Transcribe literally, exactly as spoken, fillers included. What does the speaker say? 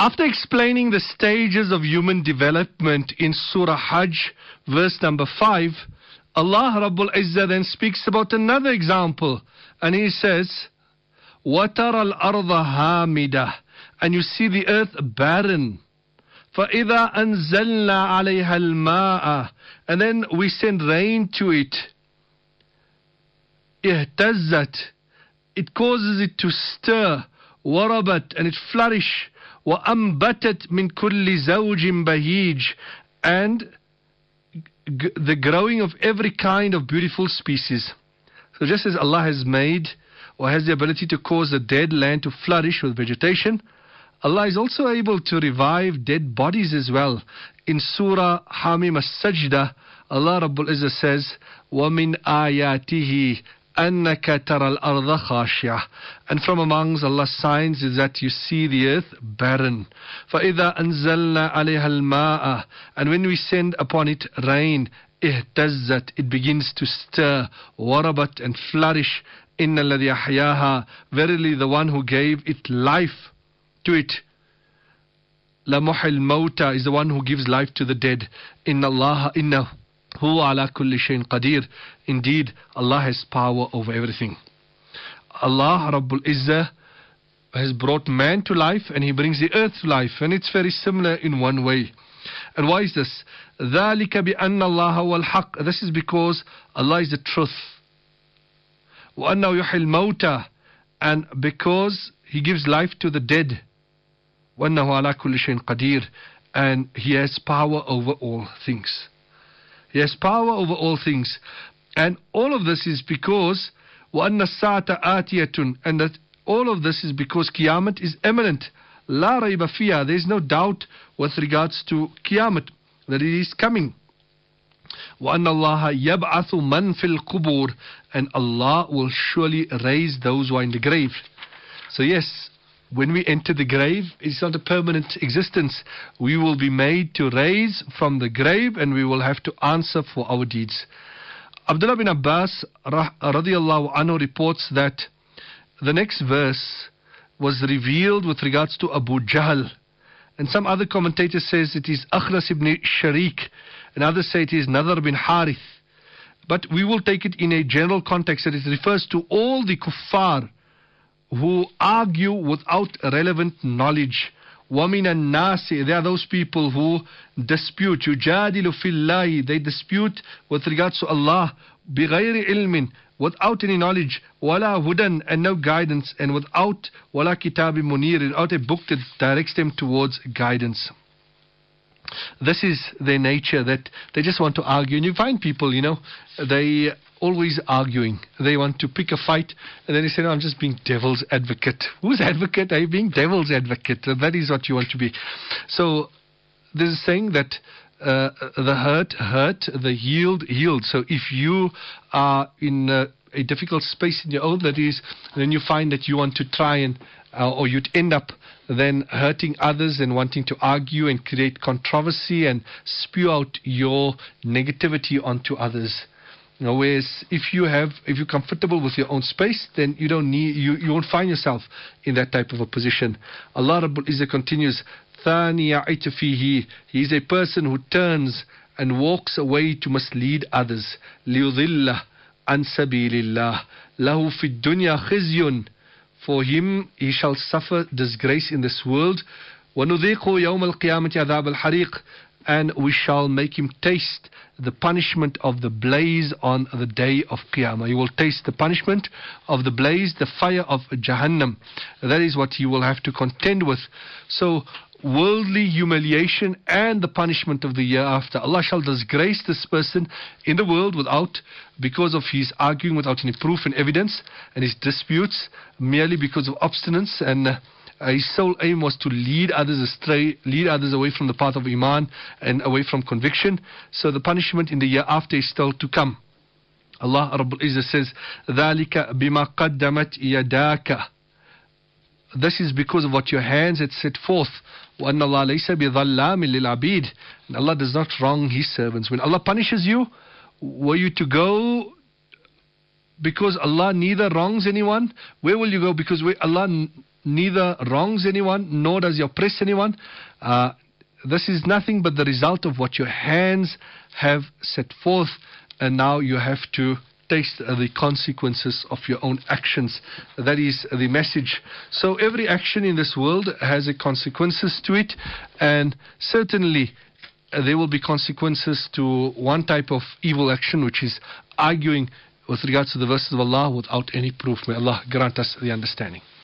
After explaining the stages of human development in Surah Hajj, verse number five, Allah Rabbul Izzah then speaks about another example. And He says, وَتَرَى الْأَرْضَ هَامِدَةً, and you see the earth barren. فَإِذَا أَنزَلْنَا عَلَيْهَا الْمَاءَ, and then we send rain to it. اهتزت, it causes it to stir. وَرَبَتْ, and it flourish. وَأَنْبَتَتْ مِنْ كُلِّ زَوْجٍ بَهِيجٍ, and g- the growing of every kind of beautiful species. So just as Allah has made or has the ability to cause a dead land to flourish with vegetation, Allah is also able to revive dead bodies as well. In Surah Hamim As-Sajdah, Allah Rabbul Izzah says, وَمِنْ آيَاتِهِ أَنَّكَ تَرَى الْأَرْضَ خَاشِعَةً, and from amongst Allah's signs is that you see the earth barren. فَإِذَا أَنزَلْنَا عَلَيْهَا الْمَاءَ, and when we send upon it rain, اهتزت, it begins to stir. وَرَبَتْ, and flourish. إِنَّ الَّذِي أَحْيَاهَا, verily the one who gave it life to it. لَمُحِي الْمَوْتَى, is the one who gives life to the dead. إِنَّ اللَّهَ إِنَّهُ هُوَ عَلَى كُلِّ شَيْءٍ قَدِيرٌ, indeed Allah has power over everything. Allah Rabbul Izzah has brought man to life, and He brings the earth to life, and it's very similar in one way. And why is this? ذَلِكَ بِأَنَّ اللَّهَ هُوَ الْحَقِّ, this is because Allah is the truth. وَأَنَّهُ يُحْيِي الْمَوْتَى, and because He gives life to the dead. وَأَنَّهُ عَلَى كُلِّ شَيْءٍ قَدِيرٌ, and He has power over all things. He has power over all things. And all of this is because وَأَنَّ السَّاعَةَ آتِيَةٌ, and that all of this is because Qiyamah is imminent. لَا رَيْبَ فِيهَا, there is no doubt with regards to Qiyamah, that it is coming. وَأَنَّ اللَّهَ يَبْعَثُ مَنْ فِي الْقُبُورِ, and Allah will surely raise those who are in the grave. So yes, when we enter the grave, it's not a permanent existence. We will be made to raise from the grave, and we will have to answer for our deeds. Abdullah bin Abbas radiallahu anhu reports that the next verse was revealed with regards to Abu Jahl. And some other commentators says it is Akhras ibn Sharik, and others say it is Nadar bin Harith. But we will take it in a general context, that it refers to all the kuffar who argue without relevant knowledge. وَمِنَ النَّاسِ, they are those people who dispute. يُجَادِلُ فِي اللَّهِ, they dispute with regards to Allah. بِغَيْرِ عِلْمٍ, without any knowledge. وَلَا هُدًى, and no guidance. And without وَلَا كِتَابٍ مُنِيرٍ, without a book that directs them towards guidance. This is their nature, that they just want to argue. And you find people, you know, they always arguing. They want to pick a fight, and then they say, no, I'm just being devil's advocate. Who's advocate? Are you being devil's advocate? That is what you want to be. So there's a saying that uh, the hurt, hurt, the healed, healed. So if you are in a, a difficult space in your own, that is, then you find that you want to try and, uh, or you'd end up then hurting others and wanting to argue and create controversy and spew out your negativity onto others. You know, whereas if you have, if you're comfortable with your own space, then you don't need, you, you won't find yourself in that type of a position. Allah Rabbul Izzah continues, ثَانِيَ عِتْفِهِ, he is a person who turns and walks away to mislead others. لِيُضِلَّ عَنْ سَبِيلِ اللَّهِ لَهُ فِي الدُّنْيَا خِزْيٌ, for him he shall suffer disgrace in this world. وَنُذِيقُ يَوْمَ الْقِيَامَةِ عَذَابَ الْحَرِيقِ, and we shall make him taste the punishment of the blaze on the day of Qiyamah. He will taste the punishment of the blaze, the fire of Jahannam. That is what he will have to contend with. So, worldly humiliation and the punishment of the year after. Allah shall disgrace this person in the world without, because of his arguing without any proof and evidence, and his disputes merely because of obstinance, and uh, his sole aim was to lead others astray, lead others away from the path of Iman and away from conviction. So the punishment in the year after is still to come. Allah Rabbul Izzah says, ذَلِكَ بِمَا قَدَّمَتْ يَدَاكَ, this is because of what your hands had set forth. وَأَنَّ اللَّهَ لَيْسَ بِظَلَّامٍ لِلْعَبِيدِ, and Allah does not wrong His servants. When Allah punishes you, were you to go because Allah neither wrongs anyone? Where will you go? Because Allah neither wrongs anyone, nor does he oppress anyone. Uh, this is nothing but the result of what your hands have set forth, and now you have to taste the consequences of your own actions. That is the message. So every action in this world has a consequences to it, and certainly uh, there will be consequences to one type of evil action, which is arguing with regards to the verses of Allah without any proof. May Allah grant us the understanding.